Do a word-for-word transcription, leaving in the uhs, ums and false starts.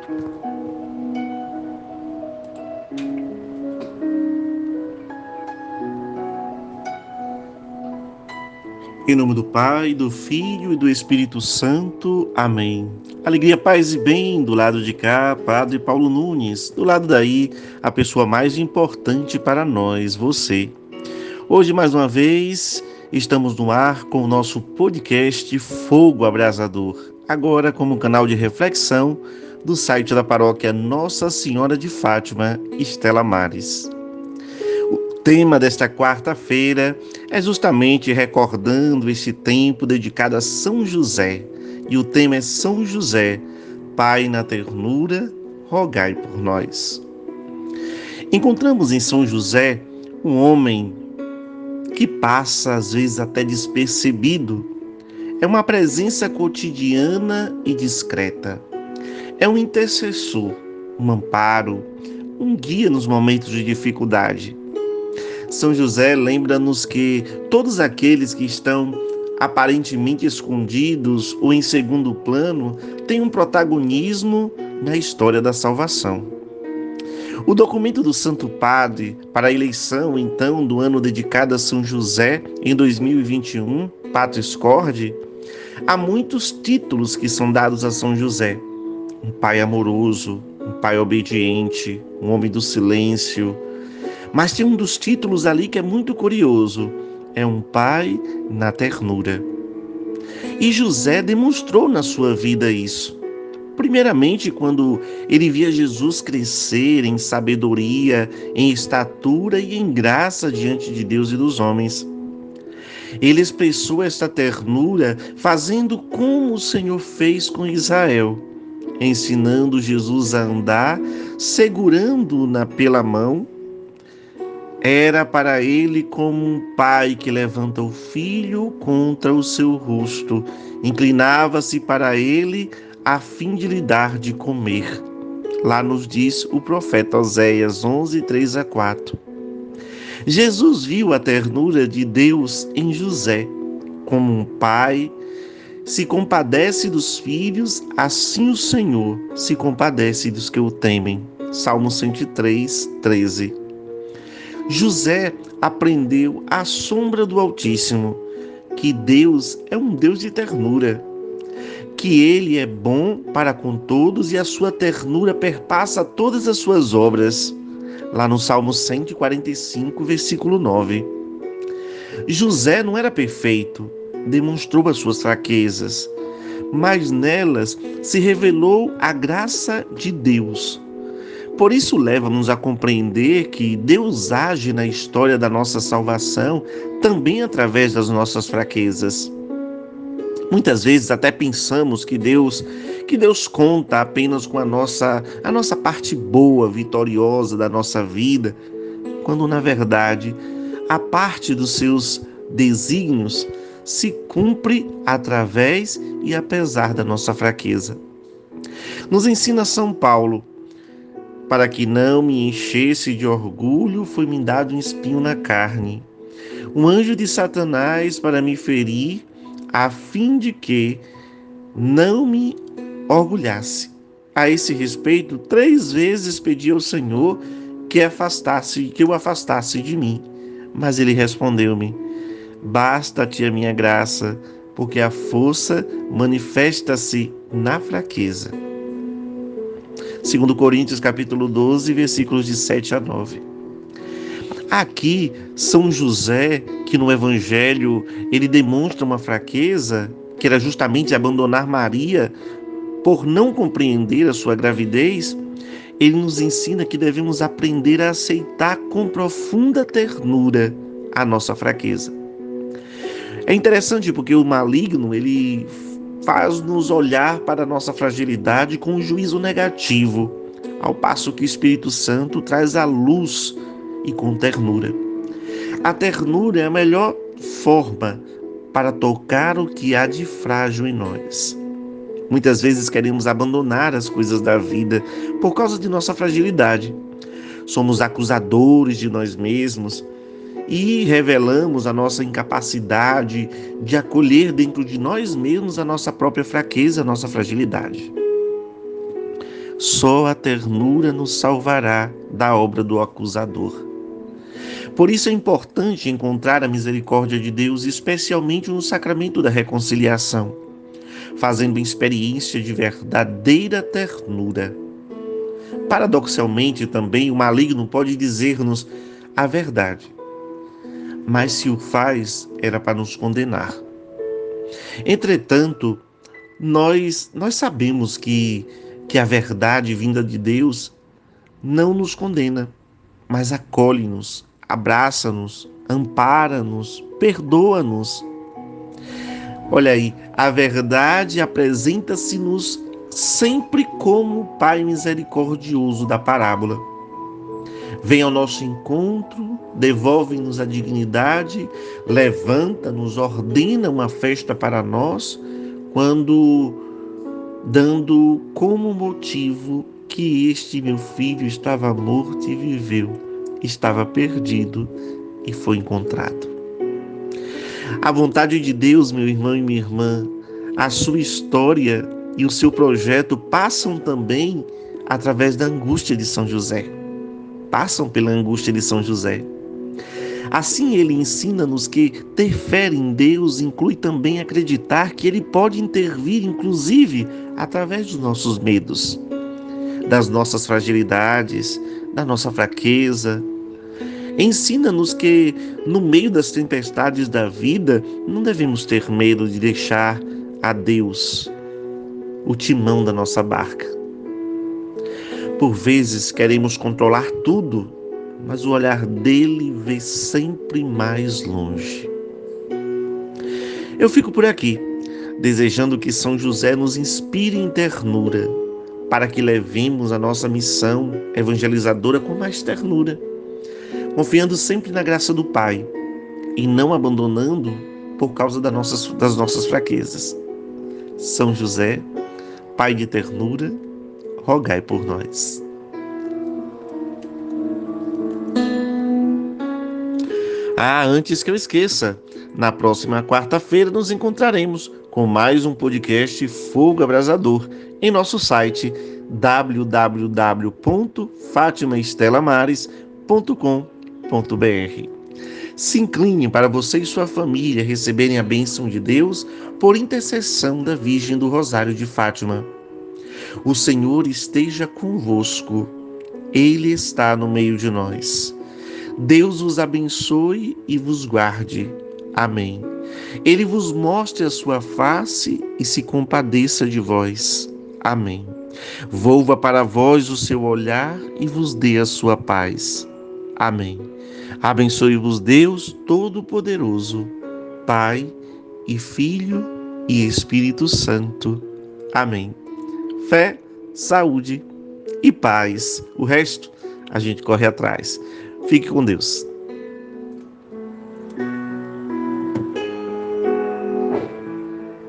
Em nome do Pai, do Filho e do Espírito Santo. Amém. Alegria, paz e bem, do lado de cá, Padre Paulo Nunes. Do lado daí, a pessoa mais importante para nós, você. Hoje, mais uma vez, estamos no ar com o nosso podcast Fogo Abrasador. Agora como canal de reflexão do site da paróquia Nossa Senhora de Fátima, Estela Maris. O tema desta quarta-feira é justamente recordando este tempo dedicado a São José. E o tema é São José, Pai na ternura, rogai por nós. Encontramos em São José um homem que passa às vezes até despercebido. É uma presença cotidiana e discreta. É um intercessor, um amparo, um guia nos momentos de dificuldade. São José lembra-nos que todos aqueles que estão aparentemente escondidos ou em segundo plano têm um protagonismo na história da salvação. O documento do Santo Padre para a eleição, então, do ano dedicado a São José em dois mil e vinte e um, Patris Corde, há muitos títulos que são dados a São José. Um pai amoroso, um pai obediente, um homem do silêncio. Mas tem um dos títulos ali que é muito curioso. É um pai na ternura. E José demonstrou na sua vida isso. Primeiramente, quando ele via Jesus crescer em sabedoria, em estatura e em graça diante de Deus e dos homens. Ele expressou esta ternura fazendo como o Senhor fez com Israel, ensinando Jesus a andar, segurando-na pela mão. Era para ele como um pai que levanta o filho contra o seu rosto, inclinava-se para ele a fim de lhe dar de comer. Lá nos diz o profeta Oséias onze, três a quatro. Jesus viu a ternura de Deus em José. Como um pai se compadece dos filhos, assim o Senhor se compadece dos que o temem. Salmo cento e três, treze. José aprendeu à sombra do Altíssimo que Deus é um Deus de ternura, que Ele é bom para com todos e a sua ternura perpassa todas as suas obras. Lá no Salmo cento e quarenta e cinco, versículo nove. José não era perfeito, demonstrou as suas fraquezas, mas nelas se revelou a graça de Deus. Por isso leva-nos a compreender que Deus age na história da nossa salvação também através das nossas fraquezas. Muitas vezes até pensamos que Deus, que Deus conta apenas com a nossa, a nossa parte boa, vitoriosa da nossa vida, quando na verdade a parte dos seus desígnios se cumpre através e apesar da nossa fraqueza. Nos ensina São Paulo: para que não me enchesse de orgulho, foi-me dado um espinho na carne, um anjo de Satanás para me ferir, a fim de que não me orgulhasse. A esse respeito, três vezes pedi ao Senhor que afastasse, que o afastasse de mim. Mas ele respondeu-me: basta-te a minha graça, porque a força manifesta-se na fraqueza. Segundo Coríntios capítulo doze, versículos de sete a nove. Aqui, São José, que no Evangelho ele demonstra uma fraqueza, que era justamente abandonar Maria por não compreender a sua gravidez, ele nos ensina que devemos aprender a aceitar com profunda ternura a nossa fraqueza. É interessante porque o maligno, ele faz-nos olhar para a nossa fragilidade com um juízo negativo, ao passo que o Espírito Santo traz a luz e com ternura. A ternura é a melhor forma para tocar o que há de frágil em nós. Muitas vezes queremos abandonar as coisas da vida por causa de nossa fragilidade. Somos acusadores de nós mesmos e revelamos a nossa incapacidade de acolher dentro de nós mesmos a nossa própria fraqueza, a nossa fragilidade. Só a ternura nos salvará da obra do acusador. Por isso é importante encontrar a misericórdia de Deus, especialmente no sacramento da reconciliação, fazendo experiência de verdadeira ternura. Paradoxalmente também, o maligno pode dizer-nos a verdade, mas se o faz, era para nos condenar. Entretanto, nós, nós sabemos que, que a verdade vinda de Deus não nos condena, mas acolhe-nos, abraça-nos, ampara-nos, perdoa-nos. Olha aí, a verdade apresenta-se-nos sempre como o Pai misericordioso da parábola. Vem ao nosso encontro, devolve-nos a dignidade, levanta-nos, ordena uma festa para nós, quando dando como motivo que este meu filho estava morto e viveu, estava perdido e foi encontrado. A vontade de Deus, meu irmão e minha irmã, a sua história e o seu projeto passam também através da angústia de São José. Passam pela angústia de São José. Assim, ele ensina-nos que ter fé em Deus inclui também acreditar que Ele pode intervir, inclusive, através dos nossos medos, das nossas fragilidades, da nossa fraqueza. Ensina-nos que, no meio das tempestades da vida, não devemos ter medo de deixar a Deus o timão da nossa barca. Por vezes queremos controlar tudo, mas o olhar dele vê sempre mais longe. Eu fico por aqui, desejando que São José nos inspire em ternura, para que levemos a nossa missão evangelizadora com mais ternura, confiando sempre na graça do Pai e não abandonando por causa das nossas, das nossas fraquezas. São José, Pai de ternura, rogai por nós. Ah, antes que eu esqueça, na próxima quarta-feira nos encontraremos com mais um podcast Fogo Abrasador em nosso site w w w ponto fátima estela mares ponto com ponto b r. Se incline para você e sua família receberem a bênção de Deus por intercessão da Virgem do Rosário de Fátima. O Senhor esteja convosco. Ele está no meio de nós. Deus vos abençoe e vos guarde. Amém. Ele vos mostre a sua face e se compadeça de vós. Amém. Volva para vós o seu olhar e vos dê a sua paz. Amém. Abençoe-vos Deus Todo-Poderoso, Pai e Filho e Espírito Santo. Amém. Fé, saúde e paz. O resto a gente corre atrás. Fique com Deus.